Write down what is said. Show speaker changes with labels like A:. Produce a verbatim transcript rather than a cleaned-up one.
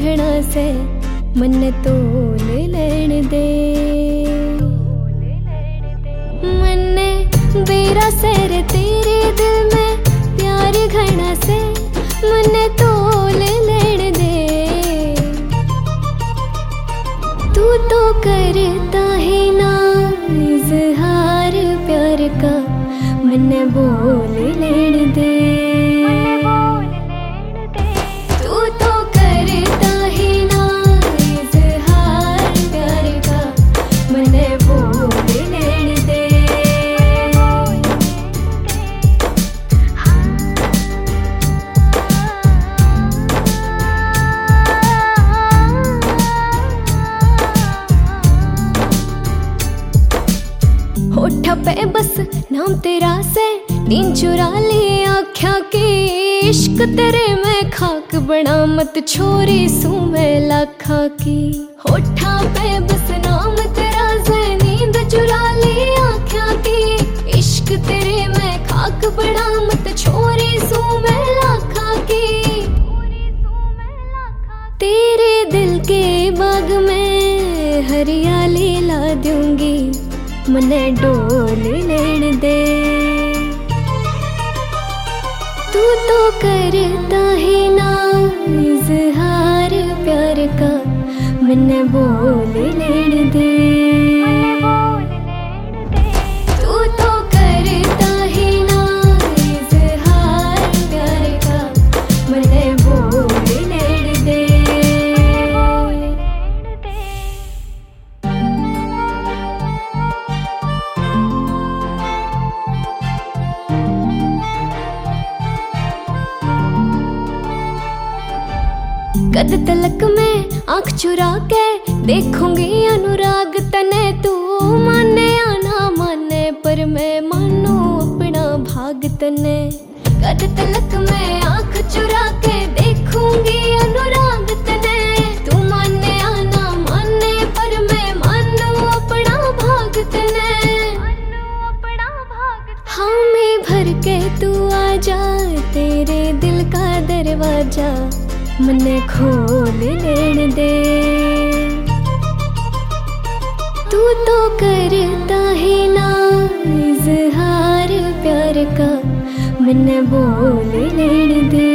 A: घड़ा से मन तोल लेन दे। मन्ने बेरा सर तेरे दिल में प्यार घड़ा से मन तोल लेन दे। तू तो करता है ना इजहार प्यार का, मन बोल लेन दे। तू तो करता है ना इजहार प्यार का, मन बोल लेन दे। होठा पे बस नाम तेरा से नींद चुरा ली आख्या की। इश्क तेरे में खाक बना मत छोरी सू मैं लाखा की। होठा पे बस नाम तेरा से नींद चुरा ली आख्या की। इश्क तेरे में खाक बना मत छोरी सू मैं लाखा की। तेरे दिल के बाग में हरियाली ला दूंगी, मने डोल लेन दे। तू तो करता है ना इजहार प्यार का, मने बोल लेन दे। तू तो करता है ना इजहार प्यार का, मने बोल लेन दे। कद तलक में आंख चुरा के देखूंगी अनुराग तने। तू माने या ना माने पर मैं मानू अपना भाग तने। कद तलक में आंख चुरा के देखूंगी अनुराग तने। तू माने या ना माने पर मैं मानू अपना भाग तने। हामी भर के तू आजा, तेरे दिल का दरवाजा मने खोल लेन दे। तू तो करता है ना इजहार प्यार का, मने बोल लेन दे।